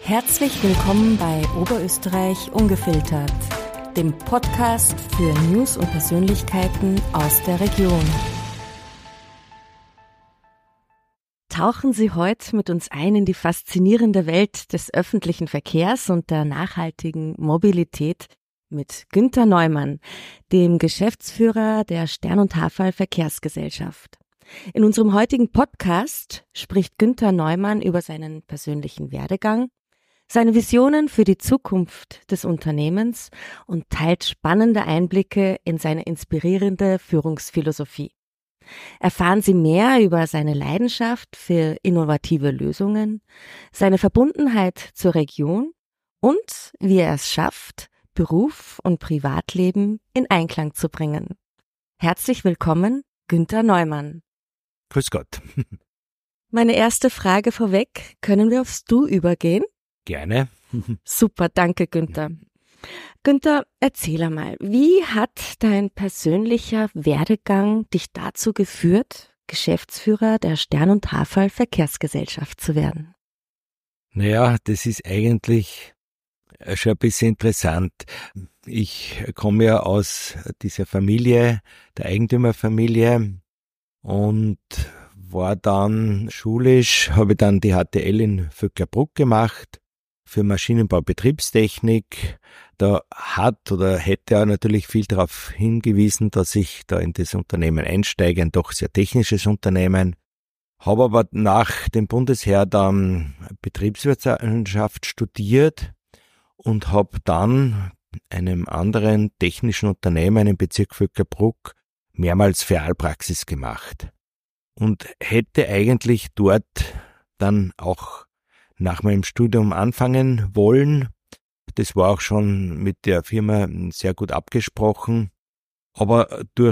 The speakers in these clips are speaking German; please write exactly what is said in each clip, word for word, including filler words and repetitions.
Herzlich willkommen bei Oberösterreich Ungefiltert, dem Podcast für News und Persönlichkeiten aus der Region. Tauchen Sie heute mit uns ein in die faszinierende Welt des öffentlichen Verkehrs und der nachhaltigen Mobilität mit Günther Neumann, dem Geschäftsführer der Stern- und Haferl Verkehrsgesellschaft. In unserem heutigen Podcast spricht Günther Neumann über seinen persönlichen Werdegang, seine Visionen für die Zukunft des Unternehmens und teilt spannende Einblicke in seine inspirierende Führungsphilosophie. Erfahren Sie mehr über seine Leidenschaft für innovative Lösungen, seine Verbundenheit zur Region und wie er es schafft, Beruf und Privatleben in Einklang zu bringen. Herzlich willkommen, Günther Neumann. Grüß Gott. Meine erste Frage vorweg, können wir aufs Du übergehen? Gerne. Super, danke Günther. Günther, erzähl einmal, wie hat dein persönlicher Werdegang dich dazu geführt, Geschäftsführer der Stern- und Haferl Verkehrsgesellschaft zu werden? Naja, das ist eigentlich schon ein bisschen interessant. Ich komme ja aus dieser Familie, der Eigentümerfamilie, und war dann schulisch, habe dann die H T L in Vöcklerbruck gemacht für Maschinenbau, Betriebstechnik. Da hat oder hätte er natürlich viel darauf hingewiesen, dass ich da in das Unternehmen einsteige, ein doch sehr technisches Unternehmen. Habe aber nach dem Bundesheer dann Betriebswirtschaft studiert und habe dann einem anderen technischen Unternehmen im Bezirk Vöcklerbruck mehrmals Filialpraxis gemacht und hätte eigentlich dort dann auch nach meinem Studium anfangen wollen. Das war auch schon mit der Firma sehr gut abgesprochen, aber durch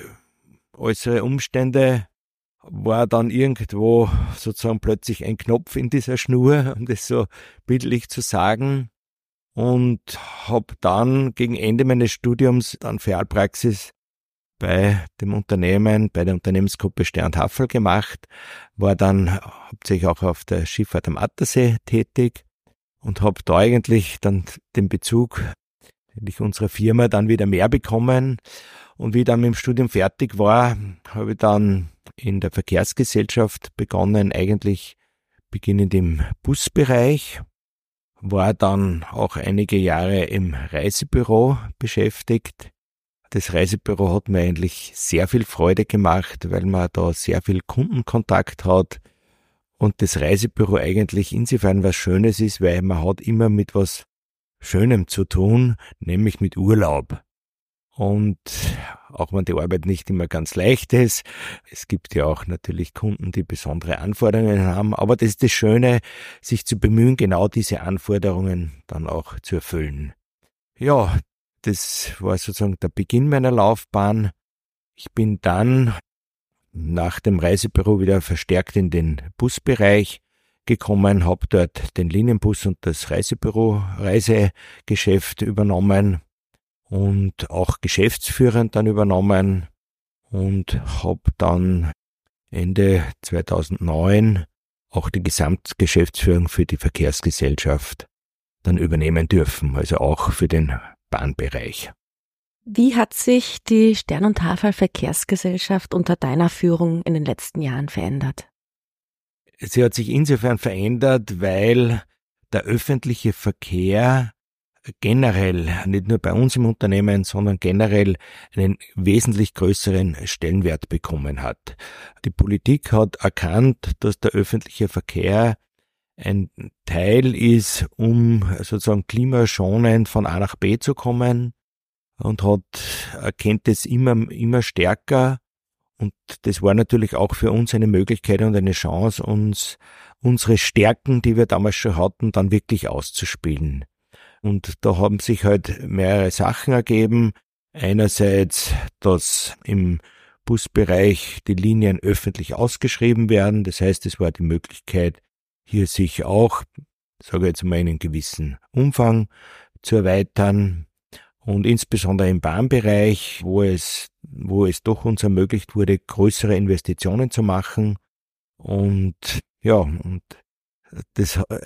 äußere Umstände war dann irgendwo sozusagen plötzlich ein Knopf in dieser Schnur, um das so bildlich zu sagen, und habe dann gegen Ende meines Studiums dann Filialpraxis bei dem Unternehmen, bei der Unternehmensgruppe Stern und Haferl gemacht, war dann hauptsächlich auch auf der Schifffahrt am Attersee tätig und habe da eigentlich dann den Bezug eigentlich unserer Firma dann wieder mehr bekommen. Und wie ich dann mit dem Studium fertig war, habe ich dann in der Verkehrsgesellschaft begonnen, eigentlich beginnend im Busbereich, war dann auch einige Jahre im Reisebüro beschäftigt. Das Reisebüro hat mir eigentlich sehr viel Freude gemacht, weil man da sehr viel Kundenkontakt hat und das Reisebüro eigentlich insofern was Schönes ist, weil man hat immer mit was Schönem zu tun, nämlich mit Urlaub. Und auch wenn die Arbeit nicht immer ganz leicht ist, es gibt ja auch natürlich Kunden, die besondere Anforderungen haben, aber das ist das Schöne, sich zu bemühen, genau diese Anforderungen dann auch zu erfüllen. Ja, das war sozusagen der Beginn meiner Laufbahn. Ich bin dann nach dem Reisebüro wieder verstärkt in den Busbereich gekommen, habe dort den Linienbus und das Reisebüro, Reisegeschäft übernommen und auch geschäftsführend dann übernommen und habe dann Ende zweitausendneun auch die Gesamtgeschäftsführung für die Verkehrsgesellschaft dann übernehmen dürfen, also auch für den Bahnbereich. Wie hat sich die Stern- und Haferl Verkehrsgesellschaft unter deiner Führung in den letzten Jahren verändert? Sie hat sich insofern verändert, weil der öffentliche Verkehr generell, nicht nur bei uns im Unternehmen, sondern generell einen wesentlich größeren Stellenwert bekommen hat. Die Politik hat erkannt, dass der öffentliche Verkehr ein Teil ist, um sozusagen klimaschonend von A nach B zu kommen, und hat erkennt es immer, immer stärker. Und das war natürlich auch für uns eine Möglichkeit und eine Chance, uns unsere Stärken, die wir damals schon hatten, dann wirklich auszuspielen. Und da haben sich halt mehrere Sachen ergeben. Einerseits, dass im Busbereich die Linien öffentlich ausgeschrieben werden. Das heißt, es war die Möglichkeit, hier sich auch, sage ich jetzt mal, in einem gewissen Umfang zu erweitern. Und insbesondere im Bahnbereich, wo es, wo es doch uns ermöglicht wurde, größere Investitionen zu machen. Und ja, und das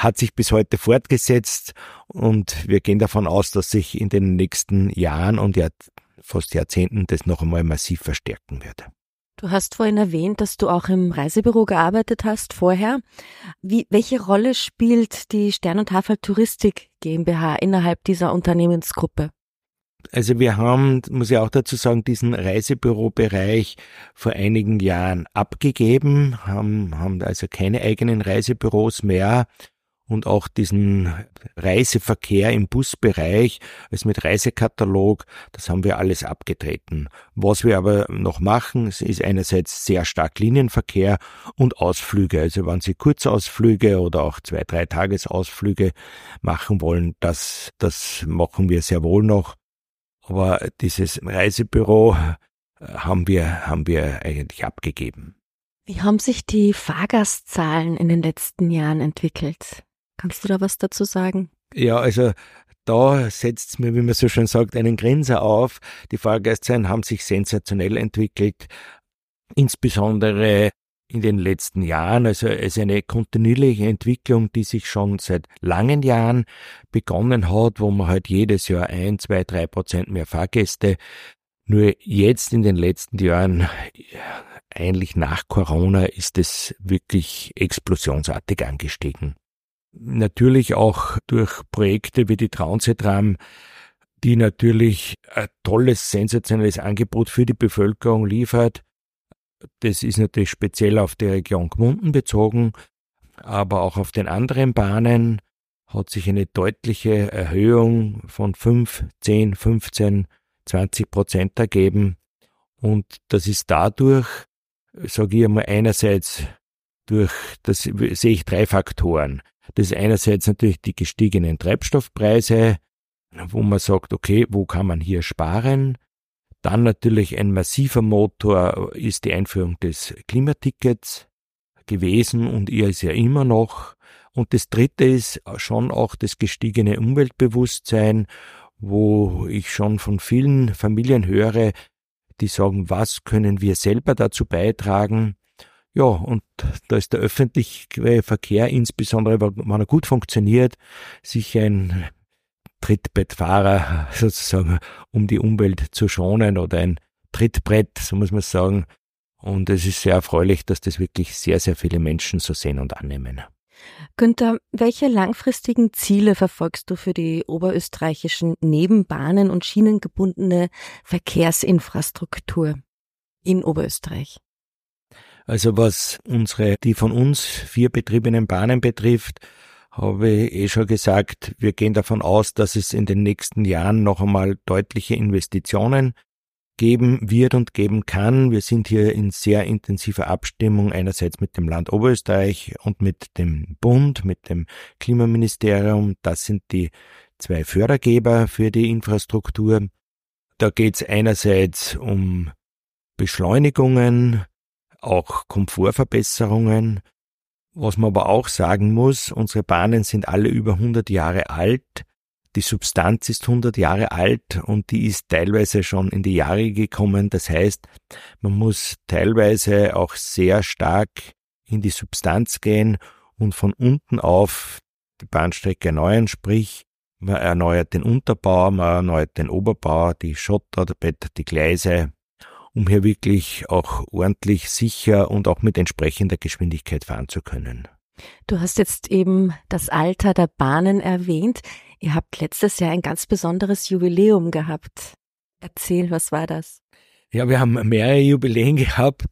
hat sich bis heute fortgesetzt und wir gehen davon aus, dass sich in den nächsten Jahren und ja, fast Jahrzehnten das noch einmal massiv verstärken wird. Du hast vorhin erwähnt, dass du auch im Reisebüro gearbeitet hast vorher. Wie, welche Rolle spielt die Stern- und Haferl Touristik GmbH innerhalb dieser Unternehmensgruppe? Also wir haben, muss ich auch dazu sagen, diesen Reisebürobereich vor einigen Jahren abgegeben, haben, haben also keine eigenen Reisebüros mehr. Und auch diesen Reiseverkehr im Busbereich, also mit Reisekatalog, das haben wir alles abgetreten. Was wir aber noch machen, ist einerseits sehr stark Linienverkehr und Ausflüge. Also wenn Sie Kurzausflüge oder auch zwei, drei Tagesausflüge machen wollen, das, das machen wir sehr wohl noch. Aber dieses Reisebüro haben wir, haben wir eigentlich abgegeben. Wie haben sich die Fahrgastzahlen in den letzten Jahren entwickelt? Kannst du da was dazu sagen? Ja, also da setzt mir, wie man so schön sagt, einen Grinser auf. Die Fahrgastzahlen haben sich sensationell entwickelt, insbesondere in den letzten Jahren. Also es ist eine kontinuierliche Entwicklung, die sich schon seit langen Jahren begonnen hat, wo man halt jedes Jahr ein, zwei, drei Prozent mehr Fahrgäste. Nur jetzt in den letzten Jahren, eigentlich nach Corona, ist es wirklich explosionsartig angestiegen. Natürlich auch durch Projekte wie die Transitram, die natürlich ein tolles, sensationelles Angebot für die Bevölkerung liefert. Das ist natürlich speziell auf die Region Gmunden bezogen, aber auch auf den anderen Bahnen hat sich eine deutliche Erhöhung von fünf, zehn, fünfzehn, zwanzig Prozent ergeben. Und das ist dadurch, sage ich einmal, einerseits durch, das sehe ich drei Faktoren. Das ist einerseits natürlich die gestiegenen Treibstoffpreise, wo man sagt, okay, wo kann man hier sparen? Dann natürlich ein massiver Motor ist die Einführung des Klimatickets gewesen und ihr ist ja immer noch. Und das dritte ist schon auch das gestiegene Umweltbewusstsein, wo ich schon von vielen Familien höre, die sagen, was können wir selber dazu beitragen? Ja, und da ist der öffentliche Verkehr, insbesondere wenn er gut funktioniert, sicher ein Trittbettfahrer sozusagen, um die Umwelt zu schonen, oder ein Trittbrett, so muss man sagen. Und es ist sehr erfreulich, dass das wirklich sehr, sehr viele Menschen so sehen und annehmen. Günther, welche langfristigen Ziele verfolgst du für die oberösterreichischen Nebenbahnen und schienengebundene Verkehrsinfrastruktur in Oberösterreich? Also was unsere, die von uns vier betriebenen Bahnen betrifft, habe ich eh schon gesagt, wir gehen davon aus, dass es in den nächsten Jahren noch einmal deutliche Investitionen geben wird und geben kann. Wir sind hier in sehr intensiver Abstimmung, einerseits mit dem Land Oberösterreich und mit dem Bund, mit dem Klimaministerium. Das sind die zwei Fördergeber für die Infrastruktur. Da geht es einerseits um Beschleunigungen, auch Komfortverbesserungen. Was man aber auch sagen muss, unsere Bahnen sind alle über hundert Jahre alt. Die Substanz ist hundert Jahre alt und die ist teilweise schon in die Jahre gekommen. Das heißt, man muss teilweise auch sehr stark in die Substanz gehen und von unten auf die Bahnstrecke erneuern. Sprich, man erneuert den Unterbau, man erneuert den Oberbau, die Schotter, die Gleise, um hier wirklich auch ordentlich sicher und auch mit entsprechender Geschwindigkeit fahren zu können. Du hast jetzt eben das Alter der Bahnen erwähnt. Ihr habt letztes Jahr ein ganz besonderes Jubiläum gehabt. Erzähl, was war das? Ja, wir haben mehrere Jubiläen gehabt.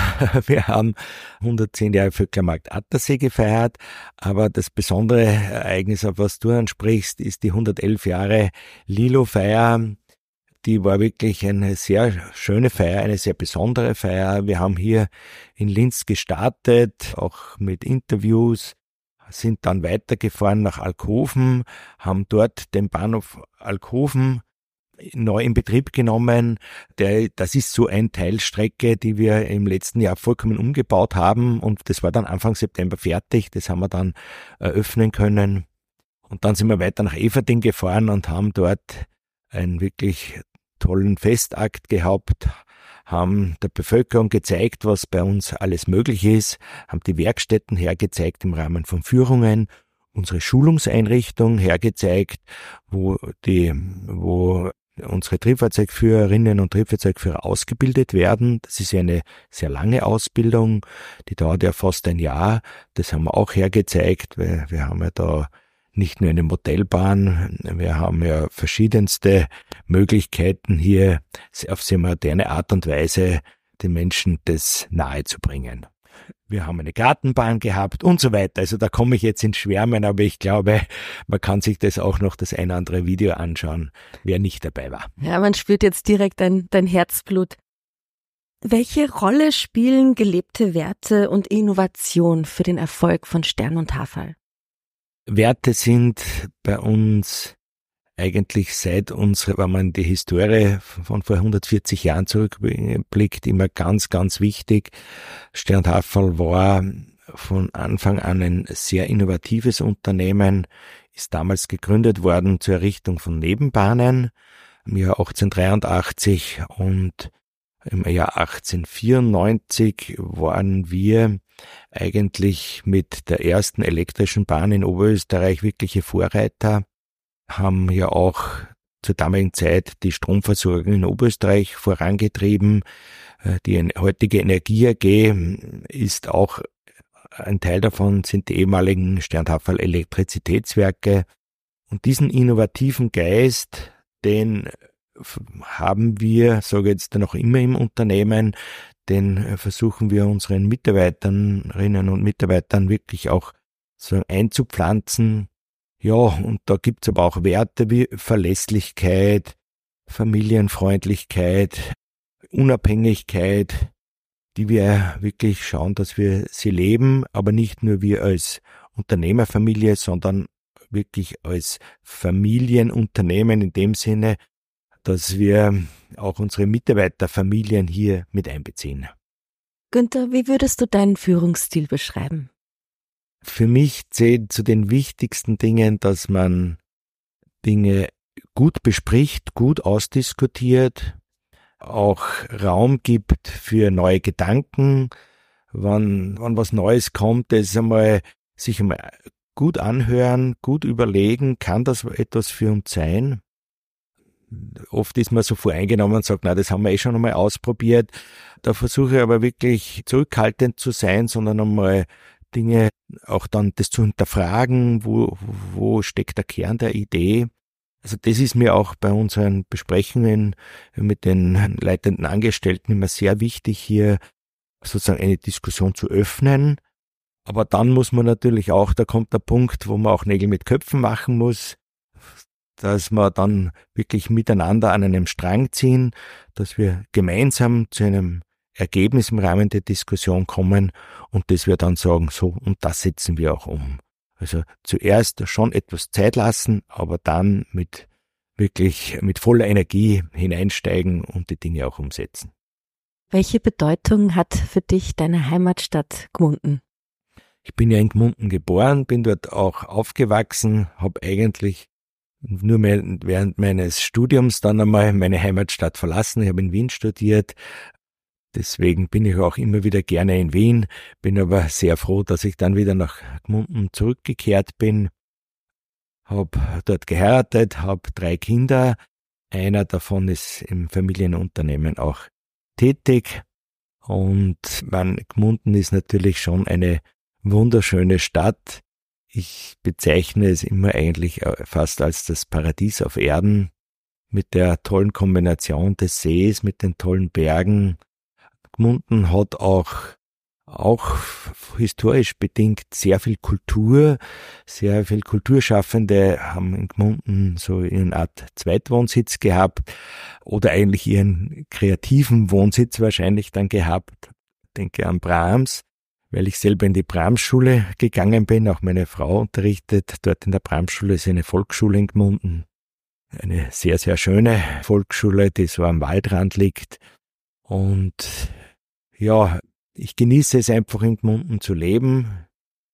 Wir haben hundertzehn Jahre Vöcklermarkt Attersee gefeiert, aber das besondere Ereignis, auf was du ansprichst, ist die hundertelf Jahre Lilo-Feier. Die war wirklich eine sehr schöne Feier, eine sehr besondere Feier. Wir haben hier in Linz gestartet, auch mit Interviews, sind dann weitergefahren nach Alkoven, haben dort den Bahnhof Alkoven neu in Betrieb genommen. Der, das ist so eine Teilstrecke, die wir im letzten Jahr vollkommen umgebaut haben, und das war dann Anfang September fertig. Das haben wir dann eröffnen können. Und dann sind wir weiter nach Everding gefahren und haben dort einen wirklich tollen Festakt gehabt, haben der Bevölkerung gezeigt, was bei uns alles möglich ist, haben die Werkstätten hergezeigt im Rahmen von Führungen unsere Schulungseinrichtung hergezeigt, wo die, wo unsere Triebfahrzeugführerinnen und Triebfahrzeugführer ausgebildet werden. Das ist ja eine sehr lange Ausbildung, die dauert ja fast ein Jahr. Das haben wir auch hergezeigt, weil wir haben ja da nicht nur eine Modellbahn, wir haben ja verschiedenste Möglichkeiten hier auf sehr moderne Art und Weise den Menschen das nahezubringen. Wir haben eine Gartenbahn gehabt und so weiter. Also da komme ich jetzt ins Schwärmen, aber ich glaube, man kann sich das auch noch das ein oder andere Video anschauen, wer nicht dabei war. Ja, man spürt jetzt direkt dein, dein Herzblut. Welche Rolle spielen gelebte Werte und Innovation für den Erfolg von Stern und Haferl? Werte sind bei uns eigentlich seit unserer, wenn man die Historie von vor hundertvierzig Jahren zurückblickt, immer ganz, ganz wichtig. Stern und Haferl war von Anfang an ein sehr innovatives Unternehmen, ist damals gegründet worden zur Errichtung von Nebenbahnen im Jahr achtzehnhundertdreiundachtzig, und im Jahr achtzehnhundertvierundneunzig waren wir eigentlich mit der ersten elektrischen Bahn in Oberösterreich wirkliche Vorreiter, haben ja auch zur damaligen Zeit die Stromversorgung in Oberösterreich vorangetrieben. Die heutige Energie A G ist auch, ein Teil davon sind die ehemaligen Stern und Haferl Elektrizitätswerke. Und diesen innovativen Geist, den haben wir, sage ich jetzt noch immer im Unternehmen, den versuchen wir unseren Mitarbeiterinnen und Mitarbeitern wirklich auch so einzupflanzen. Ja, und da gibt's aber auch Werte wie Verlässlichkeit, Familienfreundlichkeit, Unabhängigkeit, die wir wirklich schauen, dass wir sie leben, aber nicht nur wir als Unternehmerfamilie, sondern wirklich als Familienunternehmen in dem Sinne, dass wir auch unsere Mitarbeiterfamilien hier mit einbeziehen. Günther, wie würdest du deinen Führungsstil beschreiben? Für mich zählt zu den wichtigsten Dingen, dass man Dinge gut bespricht, gut ausdiskutiert, auch Raum gibt für neue Gedanken, wenn, wenn was Neues kommt, das einmal sich einmal gut anhören, gut überlegen, kann das etwas für uns sein? Oft ist man so voreingenommen und sagt, na, das haben wir eh schon einmal ausprobiert. Da versuche ich aber wirklich zurückhaltend zu sein, sondern einmal Dinge auch dann das zu hinterfragen, wo, wo steckt der Kern der Idee. Also das ist mir auch bei unseren Besprechungen mit den leitenden Angestellten immer sehr wichtig, hier sozusagen eine Diskussion zu öffnen. Aber dann muss man natürlich auch, da kommt der Punkt, wo man auch Nägel mit Köpfen machen muss, dass wir dann wirklich miteinander an einem Strang ziehen, dass wir gemeinsam zu einem Ergebnis im Rahmen der Diskussion kommen und dass wir dann sagen, so, und das setzen wir auch um. Also zuerst schon etwas Zeit lassen, aber dann mit wirklich mit voller Energie hineinsteigen und die Dinge auch umsetzen. Welche Bedeutung hat für dich deine Heimatstadt Gmunden? Ich bin ja in Gmunden geboren, bin dort auch aufgewachsen, habe eigentlich nur mehr während meines Studiums dann einmal meine Heimatstadt verlassen. Ich habe in Wien studiert. Deswegen bin ich auch immer wieder gerne in Wien, bin aber sehr froh, dass ich dann wieder nach Gmunden zurückgekehrt bin. Habe dort geheiratet, habe drei Kinder. Einer davon ist im Familienunternehmen auch tätig. Und man, Gmunden ist natürlich schon eine wunderschöne Stadt. Ich bezeichne es immer eigentlich fast als das Paradies auf Erden, mit der tollen Kombination des Sees, mit den tollen Bergen. Gmunden hat auch, auch historisch bedingt sehr viel Kultur, sehr viel Kulturschaffende haben in Gmunden so eine Art Zweitwohnsitz gehabt oder eigentlich ihren kreativen Wohnsitz wahrscheinlich dann gehabt. Ich denke an Brahms, weil ich selber in die Brahms-Schule gegangen bin, auch meine Frau unterrichtet. Dort in der Brahms-Schule ist eine Volksschule in Gmunden. Eine sehr, sehr schöne Volksschule, die so am Waldrand liegt. Und ja, ich genieße es einfach in Gmunden zu leben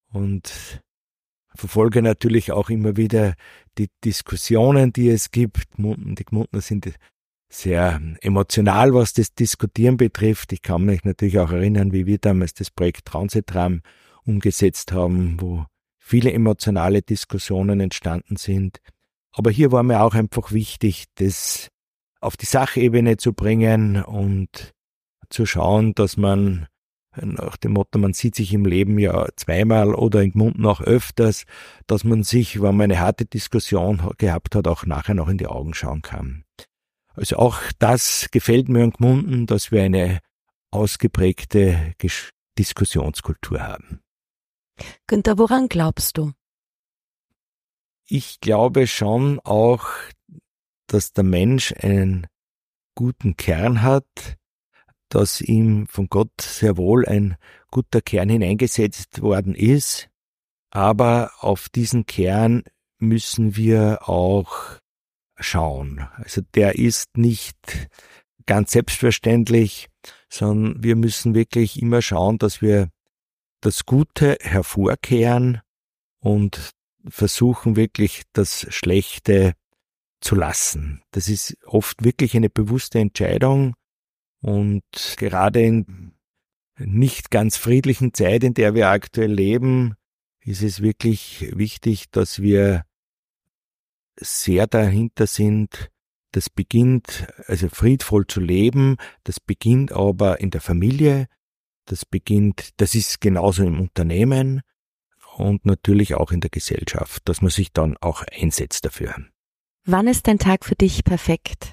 und verfolge natürlich auch immer wieder die Diskussionen, die es gibt. Die Gmundner sind sehr emotional, was das Diskutieren betrifft. Ich kann mich natürlich auch erinnern, wie wir damals das Projekt Transittram umgesetzt haben, wo viele emotionale Diskussionen entstanden sind. Aber hier war mir auch einfach wichtig, das auf die Sachebene zu bringen und zu schauen, dass man nach dem Motto, man sieht sich im Leben ja zweimal oder in Gmunden auch öfters, dass man sich, wenn man eine harte Diskussion gehabt hat, auch nachher noch in die Augen schauen kann. Also auch das gefällt mir in Gmunden, dass wir eine ausgeprägte Diskussionskultur haben. Günther, woran glaubst du? Ich glaube schon auch, dass der Mensch einen guten Kern hat, dass ihm von Gott sehr wohl ein guter Kern hineingesetzt worden ist. Aber auf diesen Kern müssen wir auch schauen. Also der ist nicht ganz selbstverständlich, sondern wir müssen wirklich immer schauen, dass wir das Gute hervorkehren und versuchen wirklich das Schlechte zu lassen. Das ist oft wirklich eine bewusste Entscheidung. Und gerade in nicht ganz friedlichen Zeit, in der wir aktuell leben, ist es wirklich wichtig, dass wir sehr dahinter sind. Das beginnt, also friedvoll zu leben, das beginnt aber in der Familie, das beginnt, das ist genauso im Unternehmen und natürlich auch in der Gesellschaft, dass man sich dann auch einsetzt dafür. Wann ist dein Tag für dich perfekt?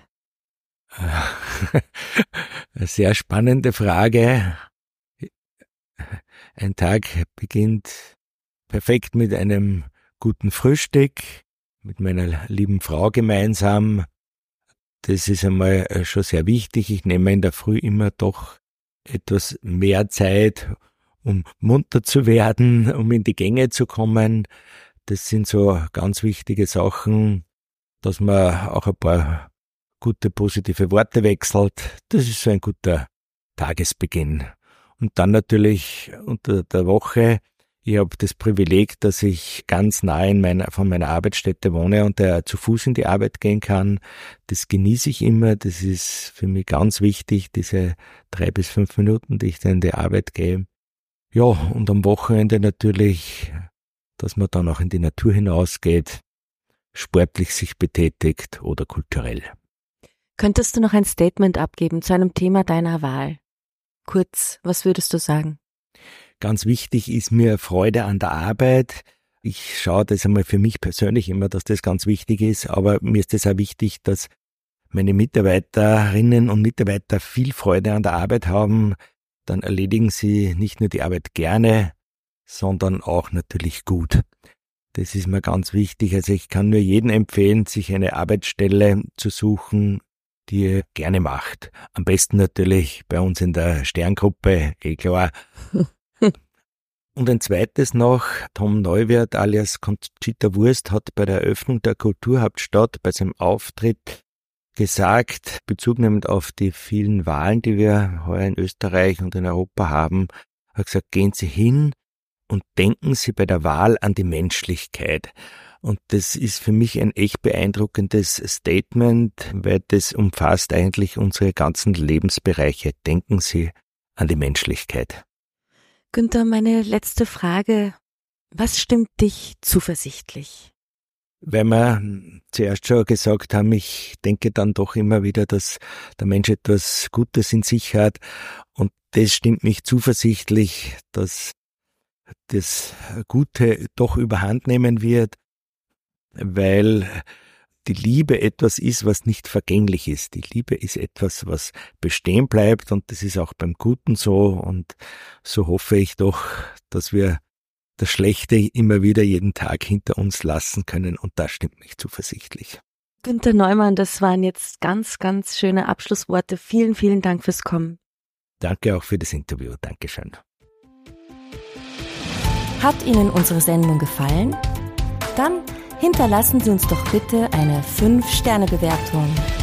Eine sehr spannende Frage. Ein Tag beginnt perfekt mit einem guten Frühstück, mit meiner lieben Frau gemeinsam. Das ist einmal schon sehr wichtig. Ich nehme in der Früh immer doch etwas mehr Zeit, um munter zu werden, um in die Gänge zu kommen. Das sind so ganz wichtige Sachen, dass man auch ein paar gute, positive Worte wechselt. Das ist so ein guter Tagesbeginn. Und dann natürlich unter der Woche. Ich habe das Privileg, dass ich ganz nahe in meiner, von meiner Arbeitsstätte wohne und da zu Fuß in die Arbeit gehen kann. Das genieße ich immer. Das ist für mich ganz wichtig, diese drei bis fünf Minuten, die ich dann in die Arbeit gehe. Ja, und am Wochenende natürlich, dass man dann auch in die Natur hinausgeht, sportlich sich betätigt oder kulturell. Könntest du noch ein Statement abgeben zu einem Thema deiner Wahl? Kurz, was würdest du sagen? Ganz wichtig ist mir Freude an der Arbeit. Ich schaue das einmal für mich persönlich immer, dass das ganz wichtig ist, aber mir ist es auch wichtig, dass meine Mitarbeiterinnen und Mitarbeiter viel Freude an der Arbeit haben. Dann erledigen sie nicht nur die Arbeit gerne, sondern auch natürlich gut. Das ist mir ganz wichtig. Also ich kann nur jedem empfehlen, sich eine Arbeitsstelle zu suchen, die er gerne macht. Am besten natürlich bei uns in der Sterngruppe, eh klar. Und ein zweites noch, Tom Neuwirth alias Conchita Wurst hat bei der Eröffnung der Kulturhauptstadt bei seinem Auftritt gesagt, bezugnehmend auf die vielen Wahlen, die wir heuer in Österreich und in Europa haben, hat gesagt, gehen Sie hin und denken Sie bei der Wahl an die Menschlichkeit. Und das ist für mich ein echt beeindruckendes Statement, weil das umfasst eigentlich unsere ganzen Lebensbereiche. Denken Sie an die Menschlichkeit. Günther, meine letzte Frage. Was stimmt dich zuversichtlich? Weil wir zuerst schon gesagt haben, ich denke dann doch immer wieder, dass der Mensch etwas Gutes in sich hat. Und das stimmt mich zuversichtlich, dass das Gute doch überhand nehmen wird, weil die Liebe etwas ist, was nicht vergänglich ist. Die Liebe ist etwas, was bestehen bleibt und das ist auch beim Guten so und so hoffe ich doch, dass wir das Schlechte immer wieder jeden Tag hinter uns lassen können und das stimmt mich zuversichtlich. Günther Neumann, das waren jetzt ganz, ganz schöne Abschlussworte. Vielen, vielen Dank fürs Kommen. Danke auch für das Interview. Dankeschön. Hat Ihnen unsere Sendung gefallen? Dann hinterlassen Sie uns doch bitte eine fünf Sterne Bewertung.